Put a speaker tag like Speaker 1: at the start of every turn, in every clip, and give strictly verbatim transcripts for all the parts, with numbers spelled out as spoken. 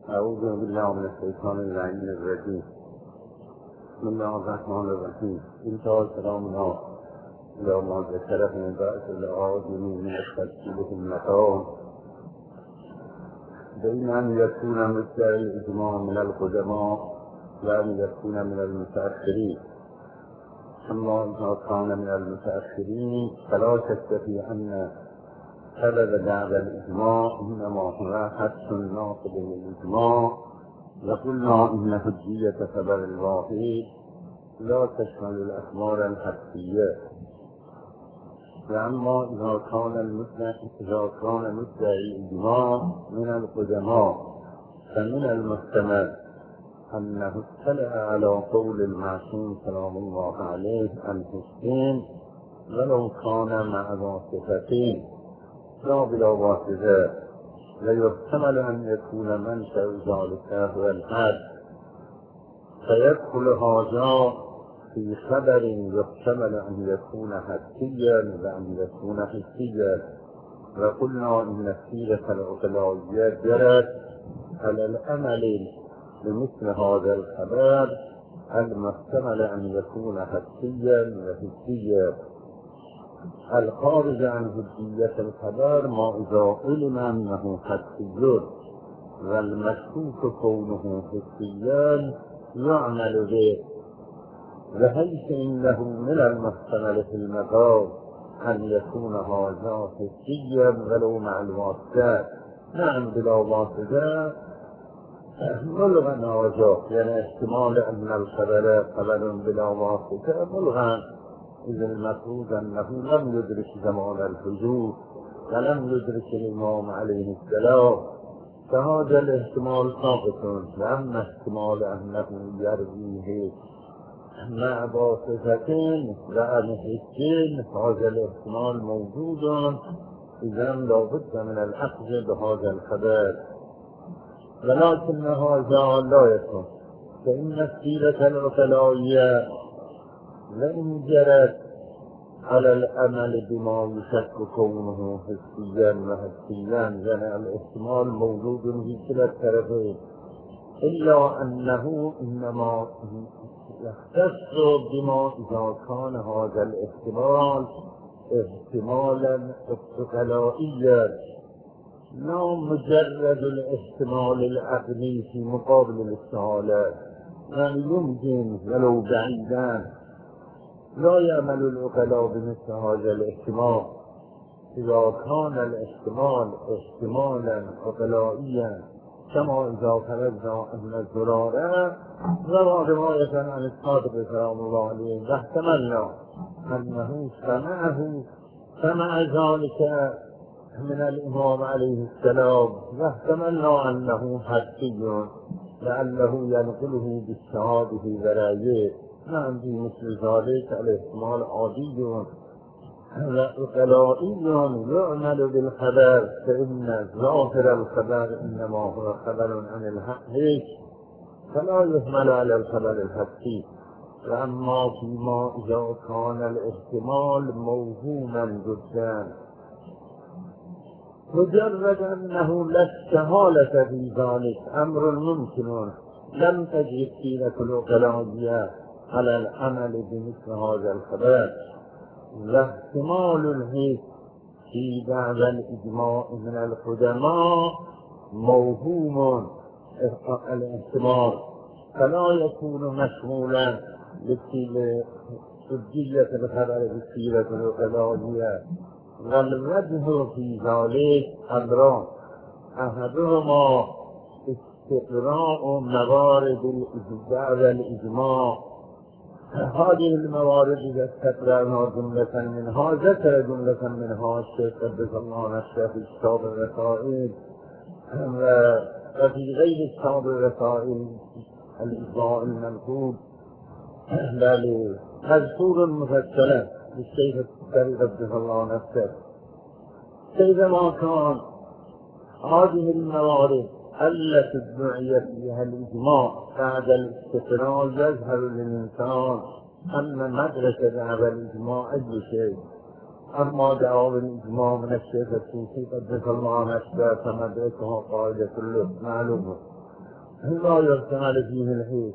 Speaker 1: أعوذ بالله من الشيطان اللعين الرجيم. بسم الله الرحمن الرحيم. إن شاء سلامنا إلى ما ذكره من بأس العاجل من التفصيل في المقام بين أن يكون مدعي الإجماع من القدماء وأن يكون من المتأخرين. أما إذا كان من المتأخرين فلا شك في أن سبب دعوى الإجماع إنما هو حدث ناقض للإجماع، وقلنا إن حجية خبر الواحد لا تشمل الأخبار الحدسية. وأما إذا كان المدعي إذا كان مدعي الإجماع من القدماء فمن المحتمل أنه اطلع على قول المعصوم سلام الله عليه عن حسين ولو كان مع واسطتين لا بلا واسطة، ويحتمل أن يكون منشأ ذلك هو الحد، فيدخل هذا في خبر يحتمل أن يكون حدسيا وأن يكون حسيا. وقلنا إن السيرة العقلائية جرت على الأمل بمثل هذا الخبر المحتمل أن يكون حدسيا وحسيا. الخارج عن حجية الخبر ما إذا علم أنه حدسي والمشكوك كونه حسيا يعمل به، وحيث إنه من المحتمل في المقام أن يكون هذا حسيا ولو مع الواسطة، نعم بلا واسطة ملغا هذا، يعني احتمال أن الخبر خبر بلا واسطة ملغا، إذ المفروض أنه لم يدرك زمان الحدوث ولم يدرك الإمام عليه السلام، فهذا الاحتمال ثابت. وأما احتمال أنه يرويه مع واسطتين وعن حسين هذا الاحتمال موجود، إذا لا بد من الأخذ بهذا الخبر، ولكن هذا لا يكون، فإن السيرة العقلائية وإن جرت على الأمل بما يشك كونه حسيا وحسيا، يعني الاحتمال موجود في كلا الطرفين، إلا أنه إنما يختص بما إذا كان هذا الاحتمال احتمالا عقلائيا لا مجرد الاحتمال العقلي في مقابل الاستحالة. يعني يمكن ولو بعيدا لا يعمل العقلاء بمثل هذا الاحتمال. إذا كان الاحتمال احتمالا عقلائيا كما إذا فرضنا أن الزرارة روى رواية عن الصادق سلام الله عليه واحتملنا أنه سمعه سمع ذلك من الإمام عليه السلام، واحتملنا أنه حدسي لعله ينقله بالشهادة ورايه، نعم في مثل ذلك الاحتمال عادي وعقلائي يعمل بالخبر، فإن ظاهر الخبر إنما هو خبر عن الحق فلا يحمل على الخبر الحقي. وأما فيما إذا كان الاحتمال موهوما جدا مجرد أنه لا استحالة في ذلك أمر ممكن، لم تجد سيرة العقلائية على العمل بمثل هذا الخبر، واحتمال الحس في بعض الإجماع من القدماء موهوم الاحتمال، فلا يكون مشمولا لحجية الخبر بالسيرة العقلائية. والوجه في ذلك أمران، أحدهما استقراء موارد الإجماع. هذه الموارد إذا استقرأنا جملة منها ذكر جملة منها الشيخ قدس الله نفسه في كتاب الرسائل، وفي غير كتاب الرسائل الإجماع المنقول، بل مذكور مفصلا للشيخ قدس الله نفسه. كيفما كان هذه الموارد التي ادعي فيها الإجماع بعد الاستقراء يظهر للإنسان أن مدرسة دعوى الإجماع أي شيء. أما دعوى الإجماع من الشيخ الطوسي قدس الله نفسه فمدرسه قاعدة كله معلومة، لا يحتمل فيه الحيث.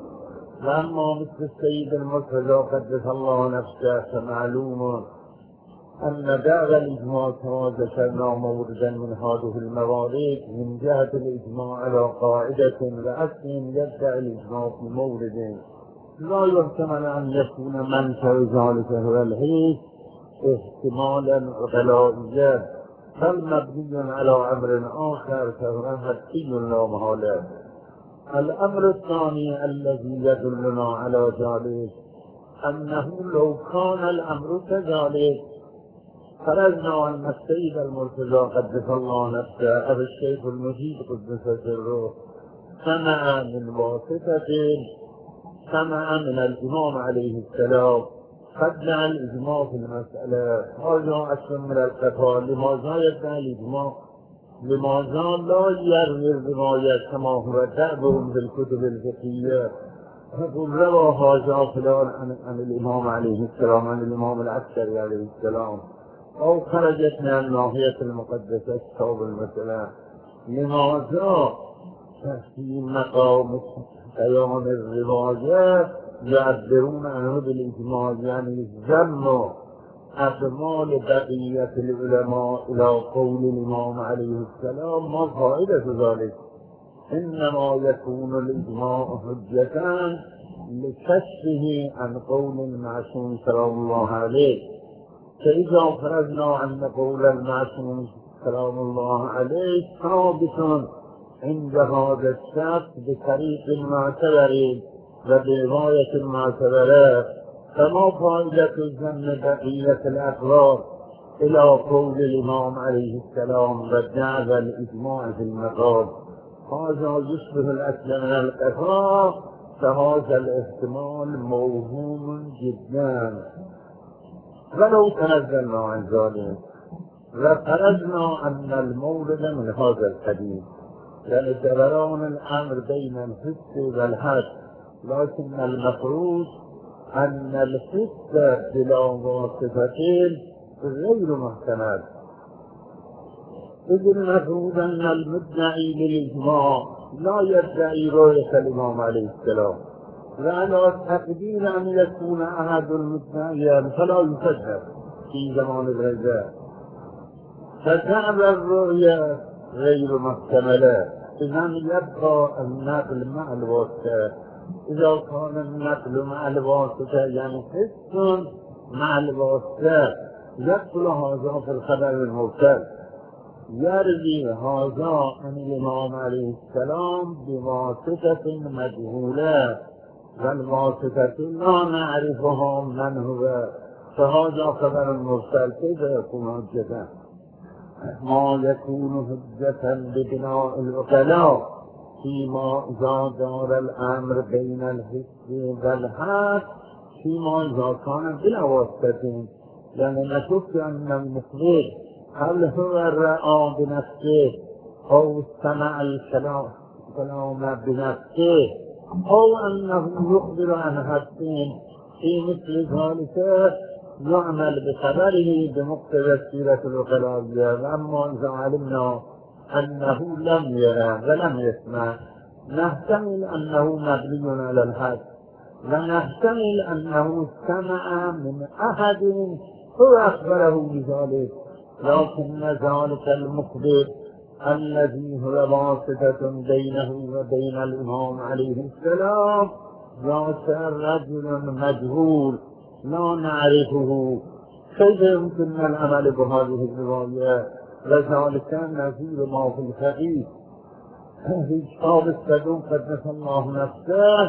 Speaker 1: لما مثل السيد المرتضى قدس الله نفسه فمعلوم أن دعوى الإجماع كما ذكرنا موردا من هذه الموارد من جهة الإجماع على قاعدة وأصل يبدأ الإجماع في مورد لا يحتمل أن يكون منشأ ذلك هو الحيث احتمالا غلائيا بل مبني على أمر آخر فهو حقي لا محالة. الأمر الثاني الذي يدلنا على ذلك أنه لو كان الأمر كذلك فرضنا أن السيد المرتضى قدس الله نفسه أو الشيخ المجيد قدس سره سمع من واسطة سمع من الإمام عليه السلام فادعى الإجماع في المسألة. هذا أصل من القطاع. لماذا يدعى الإجماع؟ لماذا لا يروي الرواية كما هو دعوهم بالكتب الفقهية يقول روى هذا فلان عن, عن الإمام عليه السلام عن الإمام العسكري عليه السلام أو خرجت من الناحية المقدسة كتاب المسألة. لماذا في مقام قيام الرواية يعبرون عنه بالإجماع يعني ذم أعمال بقية العلماء إلى قول الإمام عليه السلام؟ ما فائدة ذلك؟ إنما يكون الإجماع حجة لكشفه عن قول المعصوم سلام الله عليه. فإذا فرضنا أن قول المعصوم سلام الله عليه ثابت عند هذا الشخص بطريق معتبر وبرواية معتبرة فما فائدة ذم بقية الأقوال إلى قول الإمام عليه السلام ودعوى الإجماع في المقام؟ هذا يشبه الأصل من القطاع فهذا الاحتمال موهوم جدا. ولو تنزلنا عن ذلك لفرضنا أن المورد من هذا الحديث يعني دوران الأمر بين الحس والحد، لكن المفروض أن الحس بلا واسطتين غير محتمل. إذ المفروض أن المدعي للإجماع لا يدعي رؤية الإمام عليه السلام، وعلى تقدير أن يكون أحد المدعيين فلا يصدق في زمان الرجاء فتعب الرؤية غير محتملة. إذن يبقى النقل مع الواسطة. إذا كان النقل مع الواسطة يعني حس مع الواسطة يدخل هذا في الخبر المرسل. يروي هذا عن الإمام عليه السلام بواسطة مجهولة والواسطة لا نعرفهم من هو، فهذا خبر المرسل كيف يكون حجة؟ ما يكون حجة ببناء العقلاء فيما إذا دار الأمر بين الحس والحد فيما إذا كان بلا واسطة. يعني نشوف أن المخبر هل هو رأى بنفسه أو سمع الكلام بنفسه أو أنه يخبر عن حدين في مثل ذلك يعمل بخبره بمقتضى السيرة العقلائية. وأما إذا علمنا أنه لم يرى ولم يسمع نحتمل أنه مبني على الحد، ونحتمل أنه سمع من أحد هو أخبره بذلك، لكن ذلك المخبر الذي هو واسطة بينه وبين الإمام عليه السلام ذات رجل مجهول لا نعرفه. كيف يمكن العمل بهذه الرواية؟ وذلك نظير ما في الحديث في كتاب الصدوق قدس الله نفسه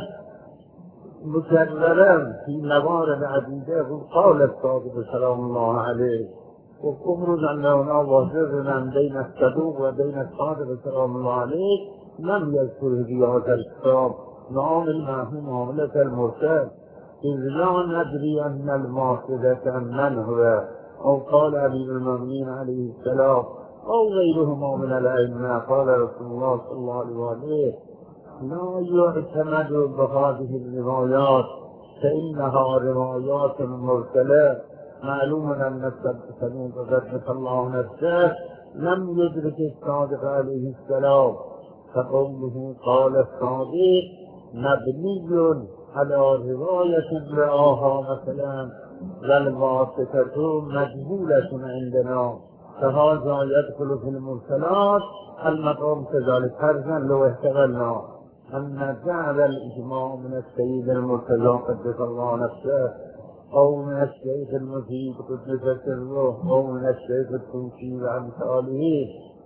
Speaker 1: مكررا في موارد عديدة قال الصادق سلام الله عليه وكمرز أنه وزرنا بين الصدوق وبين الصادق سلام الله عليه لم يذكره في هذا الكتاب نعمل معه معاملة المرسل، إذ لا ندري أن المعصدة من هو أو قال أمير المؤمنين عليه السلام أو غيرهما من الأئمة. قال رسول الله صلى الله عليه وسلم لا يعتمد بهذه الروايات فإنها روايات مرسلة. معلوم أن الصدوق قدس الله نفسه لم يدرك الصادق عليه السلام فقوله قال الصادق مبني على رواية رآها مثلا والواسطة مجهولة عندنا، فهذا يدخل في المرسلات. المقام كذلك فرضا لو احتملنا أن جعل الإجماع من السيد المرتضى قدس الله نفسه أو من الشيخ المفيد قدس سره أو من الشيخ التوفي وأمثاله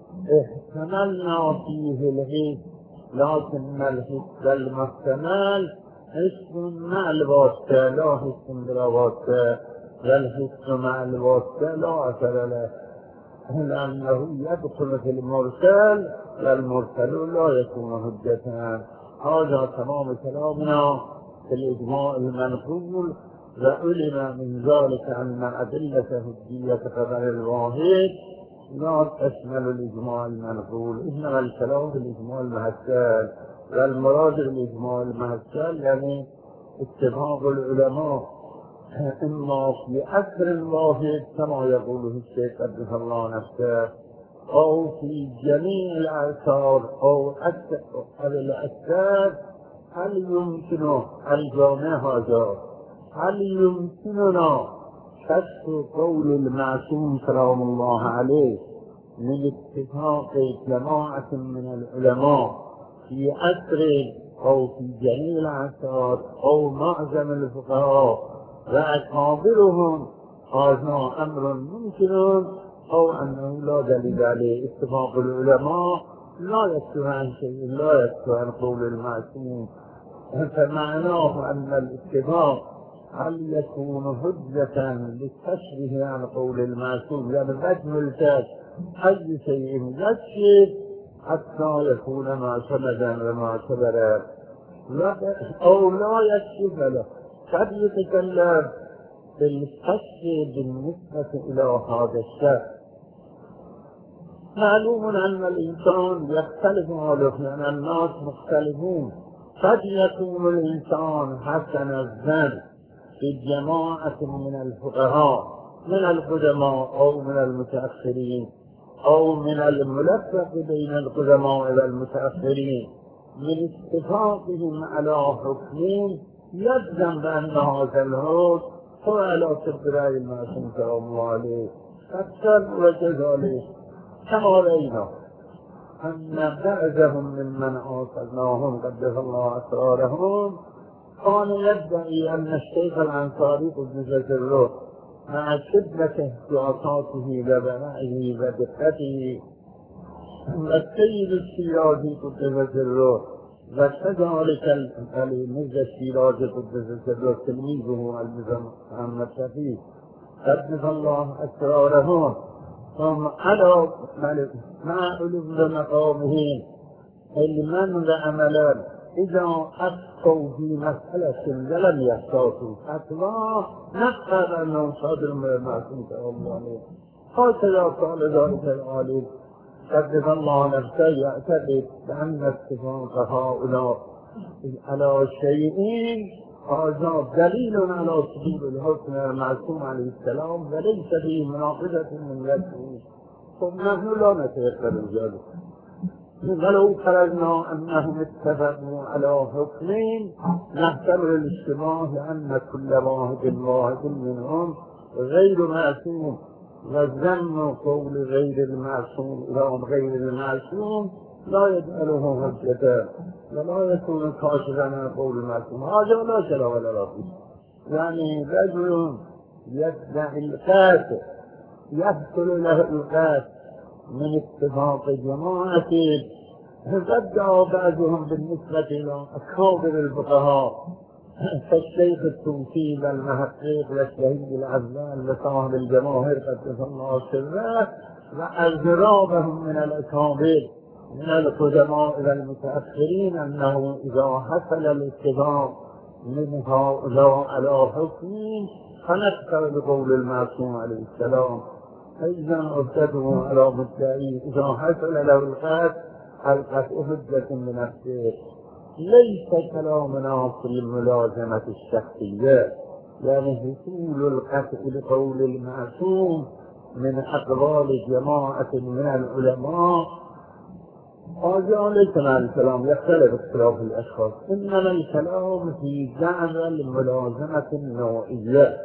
Speaker 1: احتملنا فيه الحس، لكن الحس المحتمل حس مع الواسطة لا حس بلا واسطة، والحس مع الواسطة لا أثر له، لأنه يدخل في المرسل والمرسل لا يكون حجة. هذا تمام كلامنا في الإجماع المنقول. وعلم من ذلك أن أدلة حجية خبر الواحد لا تشمل الإجماع المنقول، إنما الكلام في الإجماع المهسل، والمراد بالإجماع المهسل يعني اتفاق العلماء إما في أثر واحد كما يقوله الشيخ قدس الله نفسه، أو في جميع الآثار أو الأثار. هل يمكن الجامع هذا؟ هل يمكننا كشف قول المعصوم سلام الله عليه من اتفاق جماعة من العلماء في أثر أو في جميع الآثار أو معظم الفقهاء وأكابرهم؟ هذا أمر ممكن، أو أنه لا دليل عليه. اتفاق العلماء لا يكتب عن شيء، لا يكتب عن قول المعصوم، فمعناه أن الاتفاق هل يكون حجة للكشف عن قول المعصوم، يعني رجم الكشف أي شيء يكشف حتى يكون معتمدا وما كبر، أو لا يكشف له. قد يتكلم بالكشف بالنسبة إلى هذا الشخص. معلوم أن الإنسان يختلف هذا، لأن الناس مختلفون. قد يكون الإنسان حسن الظن في جماعة من الفقهاء من القدماء أو من المتأخرين أو من الملفق بين القدماء والمتأخرين من اتفاقهم على حكمين يلزم بأن هذا الحكم هو على تقرير المعصوم سلام الله عليه. أكثر وكذلك كما رأينا أن بعضهم ممن أوصلناهم قدس الله أسرارهم كان يدعي أن الشيخ الأنصاري قدس سره مع شدة احتياطاته وبنائه ودقته والسيد الشيرازي قدس سره وكذلك المرزا الشيرازي قدس سره تلميذه المرزا محمد شفيق قدس الله أسرارهم هم على مع علو مقامهم علما وعملا إذا أفتوا في مسألة ولم يحتاطوا فتوى نفذ أنهم صادر من المعصوم سلام الله عليه. هكذا قال ذلك العالم قدس الله نفسه يعتقد بأن اتفاق هؤلاء على شيئين هذا دليل على صدور الحكم المعصوم عليه السلام وليس به مناقضة من يده، فنحن لا نتيقن ذلك. ولو فرضنا أنهم اتفقوا على حكمين نحتمل الاجتماع لأن كل واحد واحد منهم غير معصوم، وذم قول غير المعصوم إلى غير المعصوم لا يجعله حجة ولا يكون كاشفا عن قول المعصوم. هذا لا شر ولا لا فيه. يعني رجل يدعي القاتل يحصل له القاتل من اتفاق جماعة فادعوا بعضهم بالنسبة إلى أكابر الفقهاء كالشيخ التوفي والمحقق والشهيد العزلان وصاحب الجماهير قدس الله سره، وأضرابهم من الأكابر من القدماء والمتأخرين أنه إذا حصل الاتفاق من هؤلاء على حكم فنكفر بقول المعصوم عليه السلام. فإذا ارتدوا على مدعي إذا حصل له القتل القتل حجة من الشيخ. ليس كلامنا في الملازمة الشخصية، يعني حصول القتل بقول المعصوم من أقوال جماعة من العلماء هذا ليس مع الكلام، يختلف اختلاف الأشخاص، إنما الكلام في زعم الملازمة النوعية،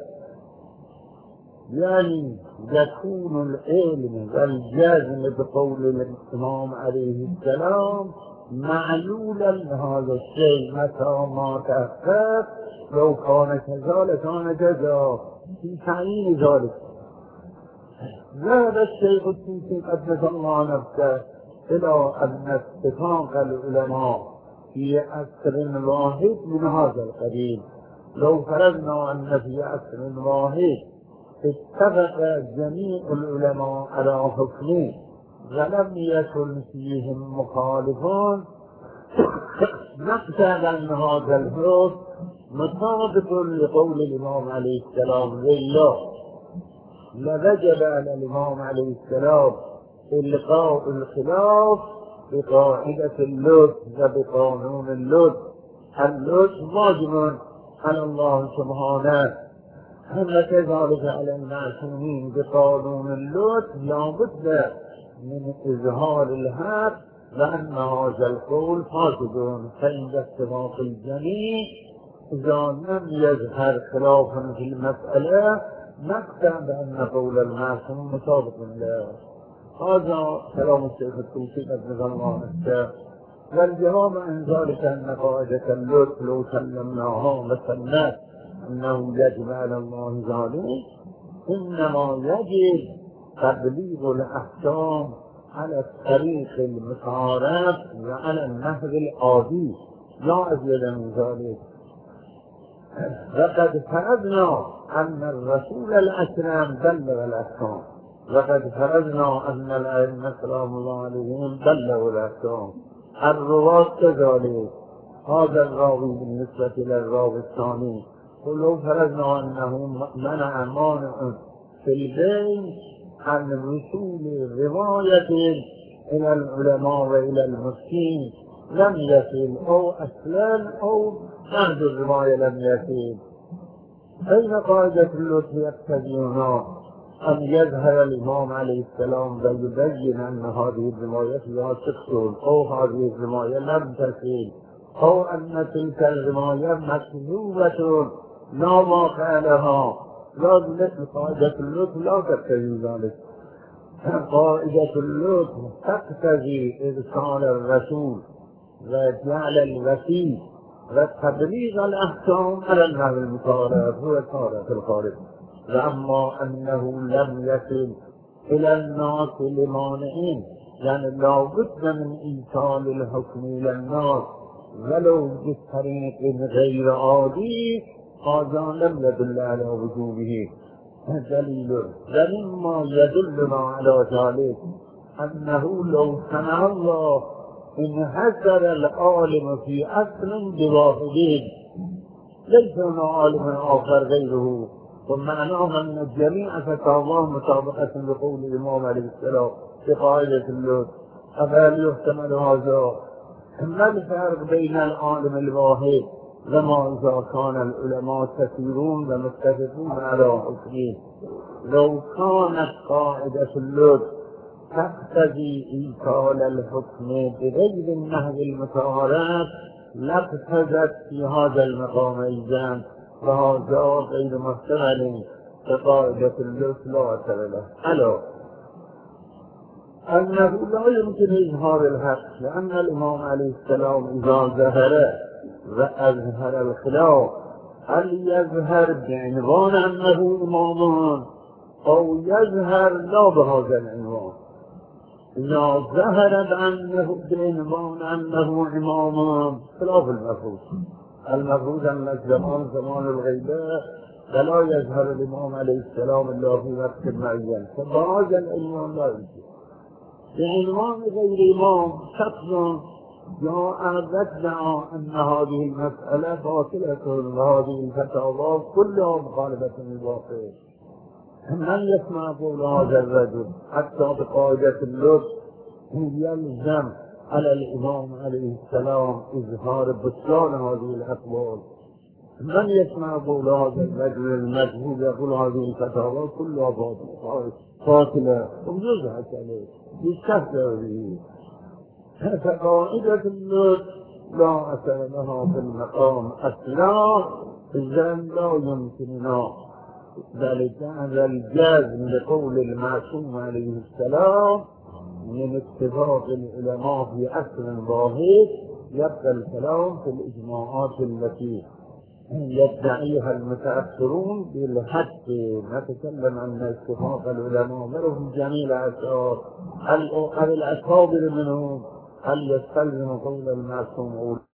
Speaker 1: يعني يكون العلم والجازم بقول الإمام عليه السلام معلولا لهذا الشيء، متى ما تأخر لو كان كذا لكان كذا في تعيين ذلك. ذهب الشيخ الطوسي قدس الله نفسه إلى أن اتفاق العلماء في عصر واحد من هذا القبيل. لو فرضنا أن في عصر واحد اتفق جميع العلماء على حكمه ولم يكن فيهم مخالفون، نقصد أن هذا الحكم مطابق لقول الإمام عليه السلام لله، لوجب على الإمام عليه السلام إلقاء الخلاف بقاعدة اللطف وبقانون اللطف. اللطف واجب على الله سبحانه، أما كذلك على المعصومين بقانون اللطف لا بد من إظهار الحق، وأن هذا القول فاسد. فعند اتفاق الجميع إذا لم يظهر خلاف في المسألة نقطع بأن قول المعصوم مطابق له. هذا كلام الشيخ الطوسي قدس الله نفسه. والجواب عن ذلك أن قاعدة اللطف لو سلمناها وسلمنا أنه يجب على الله ذلك، إنما يجب تبليغ الأحكام على الطريق المتعارف وعلى النهج العادي لا أزيد من ذلك. وقد فرضنا أن الرسول الأكرم بلغ الأحكام، وقد فرضنا أن الأئمة سلام الله عليهم بلغوا الأحكام، الرواة كذلك، هذا الراوي بالنسبة للراوي الثاني. ولو فرضنا أنه منع مانع في البين عن وصول رواية إلى العلماء وإلى المفتين لم يصل، أو أصلا أو بعد الرواية لم يصل. أين قاعدة اللطف يقتضينا أن يظهر الإمام عليه السلام ويبين أن هذه الرواية فيها تقتل، أو هذه الرواية لم تصل، أو أن تلك الرواية مكذوبة لا واقع لها. لا مثل قاعدة اللطف لا تقتضي ذلك. قاعدة اللطف تقتضي إرسال الرسول وجعل الوسيط وتبليغ الأحكام على النحو المتعارف هو التعارف الخارج. وأما أنه لم يصل إلى الناس لمانعين، يعني لا بد من إيصال الحكم إلى الناس ولو بطريق غير عادي، هذا لم يدل على وجوبه دليل. ومما يدلنا على ذلك أنه لو سمع الله انحسر العالم في أصل بواحدين ليس هنا عالم آخر غيره، ومعناه أن الجميع فتاواه مطابقة لقول الإمام عليه السلام في قاعدة اللطف. أفهل يحتمل هذا؟ ما الفرق بين العالم الواحد وما إذا كان العلماء كثيرون ومتفقون على حكمه؟ لو كانت قاعدة اللطف تقتضي إيصال الحكم بغير النهج المتعارف لاقتضت في هذا المقام أيضا، وهذا غير محتمل كقاعدة اللطف لا أثر له. ألا أنه لا يمكن إظهار الحق، لأن الإمام عليه السلام إذا ظهر وأظهر الخلاف هل يظهر بعنوان أنه إمام أو يظهر لا بهذا العنوان؟ إذا ظهر بأنه بعنوان أنه إمام خلاف المفروض. المفروض أن الزمان زمان الغيبة فلا يظهر الإمام عليه السلام إلا في وقت معين، فبهذا العنوان لا يمكن. بعنوان غير إمام شخص جاء وادعى أن هذه المسألة باطلة وهذه الفتاوى كلها مخالفة للواقع، من يسمع قول هذا الرجل حتى بقاعدة اللطف يلزم على الإمام عليه السلام إظهار بطلان هذه الأقوال؟ من يسمع قول هذا الرجل المجهول يقول هذه الفتاوى كلها باطلة باطلة ويزعج عليه يستهزأ به؟ فقاعدة اللطف لا أثر لها في المقام أصلا، إذا لا يمكننا ذلك هذا الجازم لقول المعصوم عليه السلام من اتفاق العلماء في أصل ظاهر. يبقى الكلام في الإجماعات التي يدعيها المتأخرون بالحق. نتكلم عن اتفاق العلماء ولو في جميع الآثار. هل الأكابر منهم هل يستلزم قول المعصوم